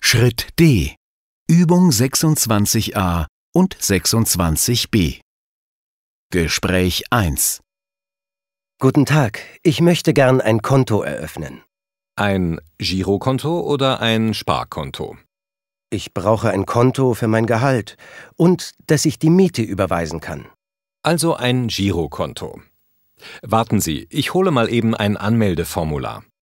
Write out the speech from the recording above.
Schritt D. Übung 26a und 26b. Gespräch 1. Guten Tag, ich möchte gern ein Konto eröffnen. Ein Girokonto oder ein Sparkonto? Ich brauche ein Konto für mein Gehalt und dass ich die Miete überweisen kann. Also ein Girokonto. Warten Sie, ich hole mal eben ein Anmeldeformular.